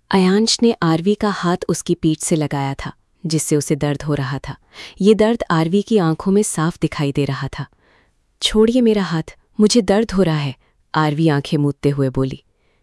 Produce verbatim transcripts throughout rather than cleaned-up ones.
अयांश ने आरवी का हाथ उसकी पीठ से लगाया था, जिससे उसे दर्द हो रहा था। ये दर्द आरवी की आंखों में साफ दिखाई दे रहा था। छोड़िए मेरा हाथ, मुझे दर्द हो रहा है, आरवी आंखें मूंदते हुए बोली।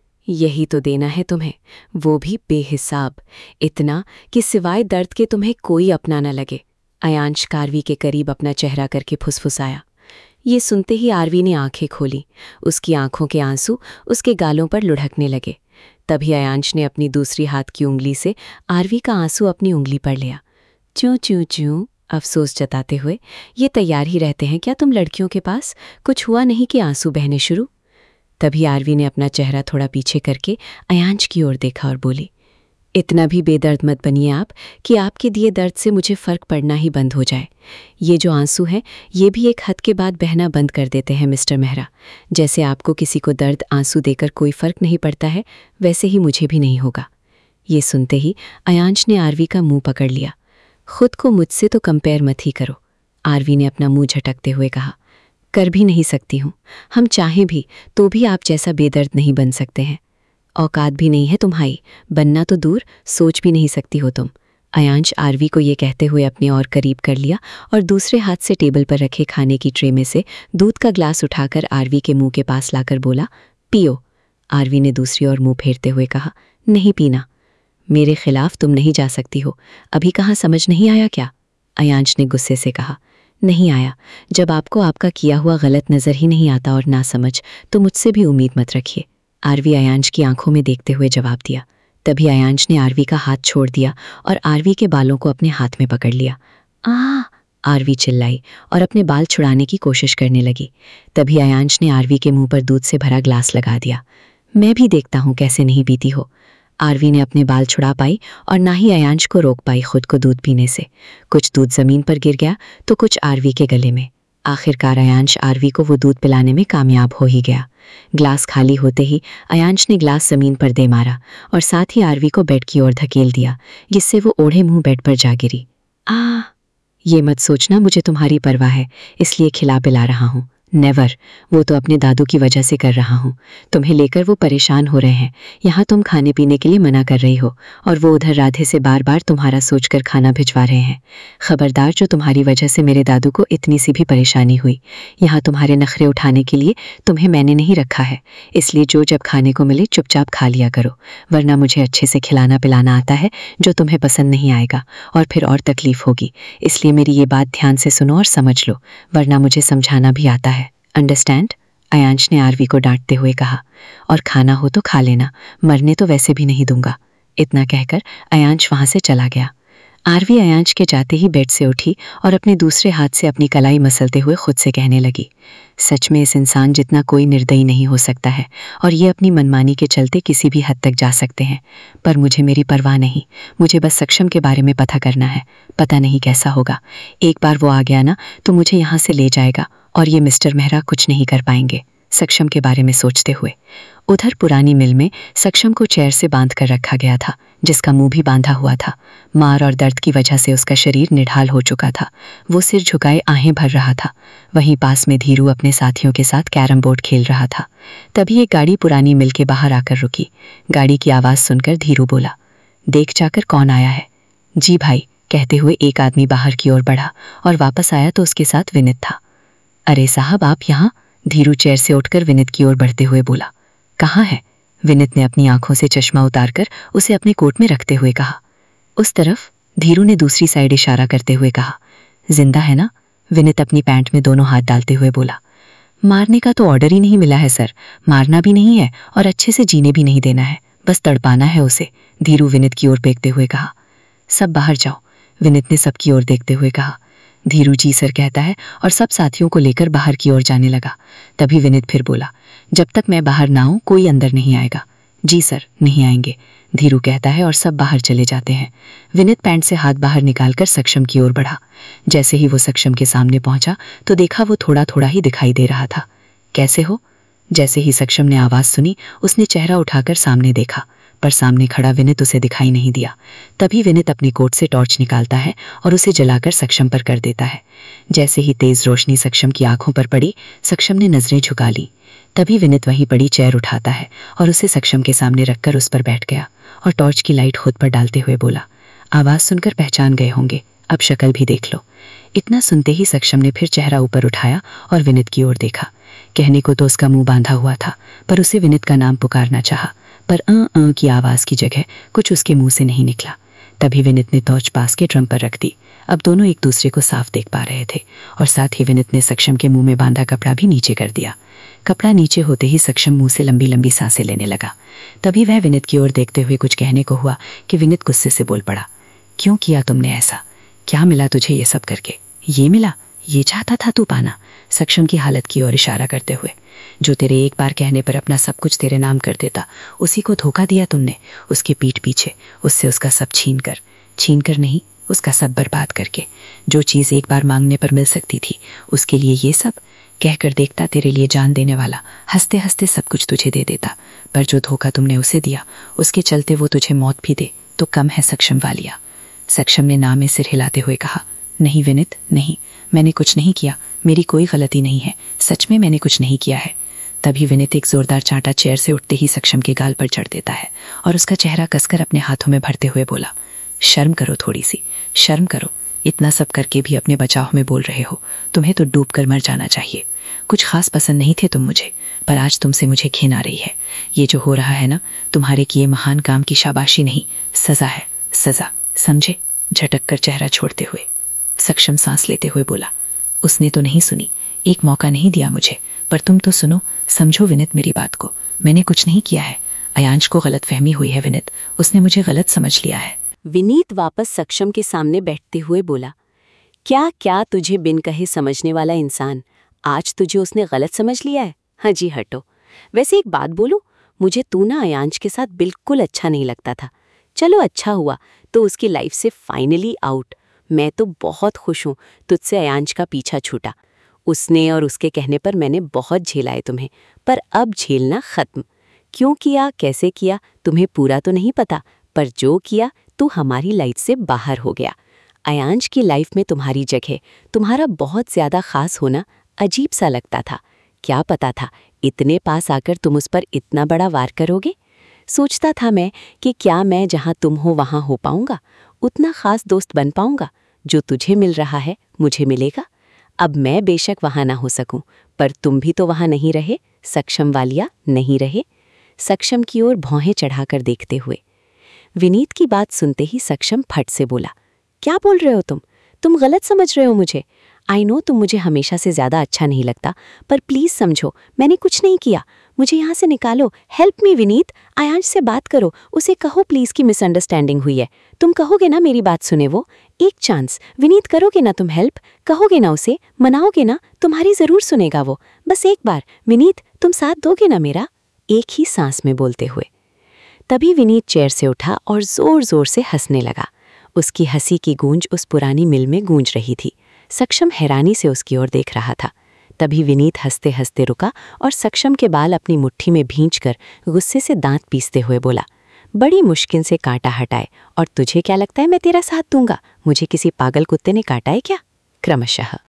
यही तो देना है तुम्हें, वो भी बेहिसाब, इतना कि सिवाय दर्द के तुम्हें कोई अपना न लगे। अयांश आरवी के करीब अपना चेहरा करके फुसफुसाया। ये सुनते ही आरवी ने आंखें खोली। उसकी आंखों के आंसू उसके गालों पर लुढ़कने लगे। तभी अयांश ने अपनी दूसरी हाथ की उंगली से आरवी का आंसू अपनी उंगली पर लिया। चूं चूं चूं, अफसोस जताते हुए, ये तैयार ही रहते हैं क्या तुम लड़कियों के पास? कुछ हुआ नहीं कि आंसू बहने शुरू? तभी आरवी ने अपना चेहरा थोड़ा पीछे करके अयांश की ओर देखा और बोली, इतना भी बेदर्द मत बनिए आप कि आपके दिए दर्द से मुझे फ़र्क पड़ना ही बंद हो जाए। ये जो आंसू हैं, ये भी एक हद के बाद बहना बंद कर देते हैं मिस्टर मेहरा। जैसे आपको किसी को दर्द आंसू देकर कोई फ़र्क नहीं पड़ता है, वैसे ही मुझे भी नहीं होगा। ये सुनते ही अयांश ने आरवी का मुंह पकड़ लिया। खुद को मुझसे तो कंपेयर मत ही करो, आरवी ने अपना मुंह झटकते हुए कहा। कर भी नहीं सकती हूँ, हम चाहें भी तो भी आप जैसा बेदर्द नहीं बन सकते हैं। औकात भी नहीं है तुम्हारी, बनना तो दूर, सोच भी नहीं सकती हो तुम। अयांश आरवी को ये कहते हुए अपने और करीब कर लिया और दूसरे हाथ से टेबल पर रखे खाने की ट्रे में से दूध का ग्लास उठाकर आरवी के मुंह के पास लाकर बोला, पियो। आरवी ने दूसरी ओर मुंह फेरते हुए कहा, नहीं पीना। मेरे खिलाफ तुम नहीं जा सकती हो, अभी कहाँ समझ नहीं आया क्या? अयांश ने गुस्से से कहा। नहीं आया, जब आपको आपका किया हुआ गलत नज़र ही नहीं आता और ना समझ, तो मुझसे भी उम्मीद मत रखिए, आरवी अयांश की आंखों में देखते हुए जवाब दिया। तभी अयांश ने आरवी का हाथ छोड़ दिया और आरवी के बालों को अपने हाथ में पकड़ लिया। आ आरवी चिल्लाई और अपने बाल छुड़ाने की कोशिश करने लगी। तभी अयांश ने आरवी के मुंह पर दूध से भरा ग्लास लगा दिया। मैं भी देखता हूँ कैसे नहीं पीती हो। आरवी ने अपने बाल छुड़ा पाई और ना ही अयांश को रोक पाई खुद को दूध पीने से। कुछ दूध जमीन पर गिर गया तो कुछ आरवी के गले में। आखिरकार अयांश आरवी को वो दूध पिलाने में कामयाब हो ही गया। ग्लास खाली होते ही अयांश ने ग्लास जमीन पर दे मारा और साथ ही आरवी को बेड की ओर धकेल दिया, जिससे वो ओढ़े मुंह बेड पर जा गिरी। आ ये मत सोचना मुझे तुम्हारी परवाह है, इसलिए खिला पिला रहा हूँ। नेवर, वो तो अपने दादू की वजह से कर रहा हूँ। तुम्हें लेकर वो परेशान हो रहे हैं, यहाँ तुम खाने पीने के लिए मना कर रही हो और वो उधर राधे से बार बार तुम्हारा सोचकर खाना भिजवा रहे हैं। खबरदार, जो तुम्हारी वजह से मेरे दादू को इतनी सी भी परेशानी हुई। यहाँ तुम्हारे नखरे उठाने के लिए तुम्हें मैंने नहीं रखा है, इसलिए जो जब खाने को मिले चुपचाप खा लिया करो, वरना मुझे अच्छे से खिलाना पिलाना आता है जो तुम्हें पसंद नहीं आएगा और फिर और तकलीफ होगी। इसलिए मेरी ये बात ध्यान से सुनो और समझ लो, वरना मुझे समझाना भी आता है। अंडरस्टैंड? अयांश ने आरवी को डांटते हुए कहा। और खाना हो तो खा लेना, मरने तो वैसे भी नहीं दूंगा। इतना कहकर अयांश वहां से चला गया। आरवी अयांश के जाते ही बेड से उठी और अपने दूसरे हाथ से अपनी कलाई मसलते हुए खुद से कहने लगी, सच में इस इंसान जितना कोई निर्दयी नहीं हो सकता है और ये अपनी मनमानी के चलते किसी भी हद तक जा सकते हैं। पर मुझे मेरी परवाह नहीं, मुझे बस सक्षम के बारे में पता करना है। पता नहीं कैसा होगा, एक बार वो आ गया ना तो मुझे यहाँ से ले जाएगा और ये मिस्टर मेहरा कुछ नहीं कर पाएंगे। सक्षम के बारे में सोचते हुए उधर पुरानी मिल में सक्षम को चेयर से बांध कर रखा गया था, जिसका मुंह भी बांधा हुआ था। मार और दर्द की वजह से उसका शरीर निढाल हो चुका था। वो सिर झुकाए आहें भर रहा था। वहीं पास में धीरू अपने साथियों के साथ कैरम बोर्ड खेल रहा था। तभी एक गाड़ी पुरानी मिल के बाहर आकर रुकी। गाड़ी की आवाज़ सुनकर धीरू बोला, देख जाकर कौन आया है? जी भाई, कहते हुए एक आदमी बाहर की ओर बढ़ा और वापस आया तो उसके साथ विनित था। अरे साहब, आप यहाँ? धीरू चेयर से उठकर विनित की ओर बढ़ते हुए बोला। कहाँ है? विनित ने अपनी आंखों से चश्मा उतारकर उसे अपने कोट में रखते हुए कहा। उस तरफ, धीरू ने दूसरी साइड इशारा करते हुए कहा। जिंदा है ना? विनित अपनी पैंट में दोनों हाथ डालते हुए बोला। मारने का तो ऑर्डर ही नहीं मिला है सर, मारना भी नहीं है और अच्छे से जीने भी नहीं देना है, बस तड़पाना है उसे, धीरू विनित की ओर देखते हुए कहा। सब बाहर जाओ, विनित ने सबकी ओर देखते हुए कहा। धीरू जी सर कहता है और सब साथियों को लेकर बाहर की ओर जाने लगा। तभी विनित फिर बोला, जब तक मैं बाहर ना आऊं कोई अंदर नहीं आएगा। जी सर, नहीं आएंगे, धीरू कहता है और सब बाहर चले जाते हैं। विनित पैंट से हाथ बाहर निकालकर सक्षम की ओर बढ़ा। जैसे ही वो सक्षम के सामने पहुंचा तो देखा वो थोड़ा थोड़ा ही दिखाई दे रहा था। कैसे हो? जैसे ही सक्षम ने आवाज़ सुनी उसने चेहरा उठाकर सामने देखा, पर सामने खड़ा विनित उसे दिखाई नहीं दिया। तभी विनित अपनी कोट से टॉर्च निकालता है और उसे जलाकर सक्षम पर कर देता है। जैसे ही तेज रोशनी सक्षम की आंखों पर पड़ी, सक्षम ने नजरें झुका ली। तभी विनित वहीं पड़ी चेयर उठाता है और उसे सक्षम के सामने रखकर उस पर बैठ गया और टॉर्च की लाइट खुद पर डालते हुए बोला, आवाज़ सुनकर पहचान गए होंगे, अब शक्ल भी देख लो। इतना सुनते ही सक्षम ने फिर चेहरा ऊपर उठाया और विनित की ओर देखा। कहने को तो उसका मुंह बांधा हुआ था, पर उसे विनित का नाम पुकारना चाहा, पर अं अं की आवाज़ की जगह कुछ उसके मुंह से नहीं निकला। तभी विनित ने टॉर्च पास के ड्रम पर रख दी। अब दोनों एक दूसरे को साफ देख पा रहे थे और साथ ही विनित ने सक्षम के मुंह में बांधा कपड़ा भी नीचे कर दिया। कपड़ा नीचे होते ही सक्षम मुंह से लंबी लंबी सांसें लेने लगा। तभी वह विनित की ओर देखते हुए कुछ कहने को हुआ कि विनित गुस्से से बोल पड़ा, क्यों किया तुमने ऐसा? क्या मिला तुझे ये सब करके? ये मिला? ये चाहता था तू पाना? सक्षम की हालत की ओर इशारा करते हुए। जो तेरे एक बार कहने पर अपना सब कुछ तेरे नाम कर देता, उसी को धोखा दिया तुमने, उसके पीठ पीछे, उससे उसका सब छीन कर छीन कर नहीं, उसका सब बर्बाद करके। जो चीज़ एक बार मांगने पर मिल सकती थी, उसके लिए ये सब कहकर देखता, तेरे लिए जान देने वाला हंसते हंसते सब कुछ तुझे दे देता। पर जो धोखा तुमने उसे दिया, उसके चलते वो तुझे मौत भी दे तो कम है सक्षम वालिया। सक्षम ने ना में सिर हिलाते हुए कहा, नहीं विनित, नहीं, मैंने कुछ नहीं किया, मेरी कोई गलती नहीं है, सच में मैंने कुछ नहीं किया है। तभी विनित एक जोरदार चांटा चेयर से उठते ही सक्षम के गाल पर चढ़ देता है और उसका चेहरा कसकर अपने हाथों में भरते हुए बोला, शर्म करो, थोड़ी सी शर्म करो। इतना सब करके भी अपने बचाव में बोल रहे हो, तुम्हें तो डूब कर मर जाना चाहिए। कुछ खास पसंद नहीं थे तुम मुझे, पर आज तुमसे मुझे घिन आ रही है। ये जो हो रहा है ना, तुम्हारे किए महान काम की शाबाशी नहीं, सजा है, सजा, समझे? झटक कर चेहरा छोड़ते हुए सक्षम सांस लेते हुए बोला, उसने तो नहीं सुनी, एक मौका नहीं दिया मुझे, पर तुम तो सुनो, समझो विनित मेरी बात को, मैंने कुछ नहीं किया है। अयांश को गलतफहमी हुई है विनित, उसने मुझे गलत समझ लिया है। विनीत वापस सक्षम के सामने बैठते हुए बोला, क्या क्या तुझे बिन कहे समझने वाला इंसान, आज तुझे उसने गलत समझ लिया है? हाँ जी, हटो। वैसे एक बात बोलूं, मुझे तू ना अयांश के साथ बिल्कुल अच्छा नहीं लगता था। चलो अच्छा हुआ तो उसकी लाइफ से फाइनली आउट। मैं तो बहुत खुश हूँ तुझसे अयांश का पीछा छूटा। उसने और उसके कहने पर मैंने बहुत झेला है तुम्हें, पर अब झेलना खत्म। क्यों किया, कैसे किया, तुम्हें पूरा तो नहीं पता, पर जो किया तू हमारी लाइफ से बाहर हो गया। अयांश की लाइफ में तुम्हारी जगह, तुम्हारा बहुत ज़्यादा खास होना अजीब सा लगता था। क्या पता था इतने पास आकर तुम उस पर इतना बड़ा वार करोगे। सोचता था मैं कि क्या मैं जहाँ तुम हो वहाँ हो पाऊँगा, उतना खास दोस्त बन पाऊँगा। जो तुझे मिल रहा है मुझे मिलेगा। अब मैं बेशक वहाँ ना हो सकूं, पर तुम भी तो वहाँ नहीं रहे, सक्षम वालिया नहीं रहे। सक्षम की ओर भौहें चढ़ाकर देखते हुए विनीत की बात सुनते ही सक्षम फट से बोला, क्या बोल रहे हो तुम? तुम गलत समझ रहे हो मुझे। आई नो तुम मुझे हमेशा से ज़्यादा अच्छा नहीं लगता, पर प्लीज़ समझो, मैंने कुछ नहीं किया। मुझे यहाँ से निकालो, हेल्प मी विनीत। अयांश से बात करो, उसे कहो प्लीज़ कि मिसअंडरस्टैंडिंग हुई है। तुम कहोगे ना मेरी बात सुने वो? एक चांस विनीत, करोगे ना तुम हेल्प? कहोगे ना उसे, मनाओगे ना? तुम्हारी ज़रूर सुनेगा वो। बस एक बार विनीत, तुम साथ दोगे ना मेरा? एक ही सांस में बोलते हुए तभी विनीत चेयर से उठा और जोर जोर से हंसने लगा। उसकी हंसी की गूंज उस पुरानी मिल में गूंज रही थी। सक्षम हैरानी से उसकी ओर देख रहा था। तभी विनीत हंसते हंसते रुका और सक्षम के बाल अपनी मुट्ठी में भींचकर गुस्से से दांत पीसते हुए बोला, बड़ी मुश्किल से कांटा हटाए, और तुझे क्या लगता है मैं तेरा साथ दूंगा? मुझे किसी पागल कुत्ते ने काटा है क्या? क्रमशः